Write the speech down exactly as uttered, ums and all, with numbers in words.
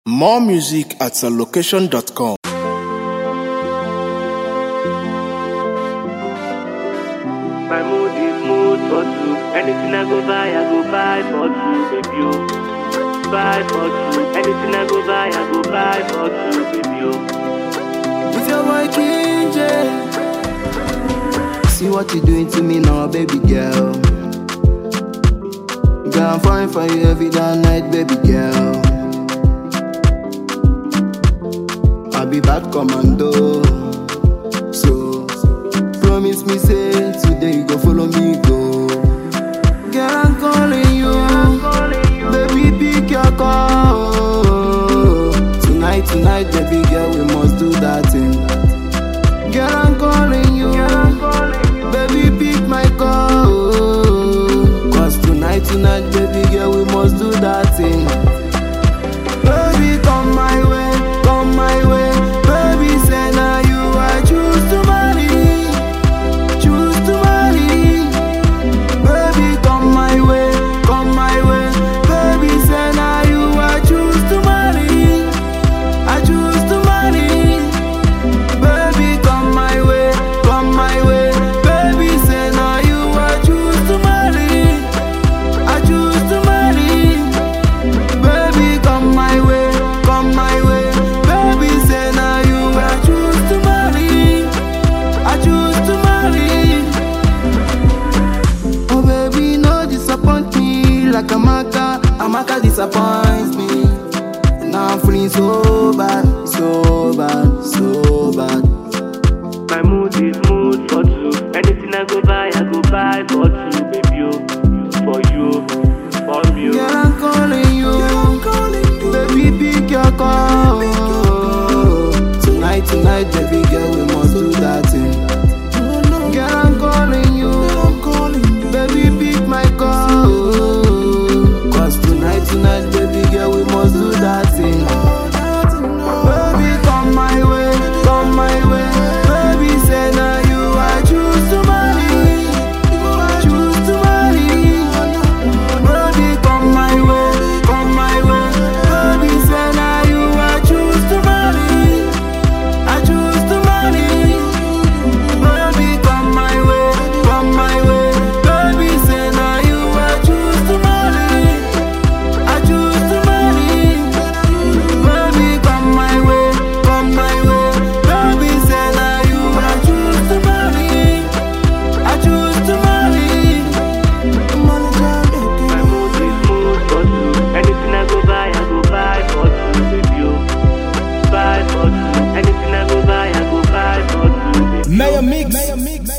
More music at location dot com. My mood is mood for two. Anything I go buy, I go buy for two, baby. Oh. Buy for two. Anything I go buy, I go buy for two, baby. Oh. If you're working, Jay, see what you doing to me now, baby girl. Girl, I'm falling for you every day and night, baby girl. I'll be bad commando. So promise me, say today you go follow me go. Girl, I'm calling you, baby, pick your call. Tonight, tonight, baby girl, we must do that thing. Girl, I'm calling you, baby, pick my call. Cause tonight, tonight, baby girl, we must do that thing. Baby, come my way, come my way. Baby, say now you I choose to marry, choose to marry. Baby, come my way, come my way. Baby, say now you I choose to marry, I choose to marry. Baby, come my way, come my way. Baby, say now you I choose to marry, I choose to marry. Baby, come my way, come my way. Baby, say now you I choose to marry, I choose to marry. Oh baby, no disappoint me like Amaka, Amaka disappoints me. Now I'm feeling so bad, so bad, so bad. My mood is mood for two. Anything I go buy, I go buy for two, baby. Oh. For you, for you. Girl, I'm calling you, baby, pick your call. Tonight, tonight, baby girl, we must do that thing. Girl, I'm calling you, baby, pick my call. Cause tonight, tonight, baby girl, we must do that thing. Baby, come my way, come my way. Baby, say now you I choose to marry, choose to marry. Baby, come my way, come my way. Baby, say now you I choose to marry, I choose to marry. Baby, come my way, come my way. Baby, say now you I choose to marry, I choose to marry. Baby, come my way, come my way. Baby, say now you I choose to marry, I choose to marry. My mood is mood for two. Anything I go buy, I go buy for two, baby. Oh. Buy for two. Anything I go buy, I go buy for two, baby. Mayor Mix. Mayor Mix.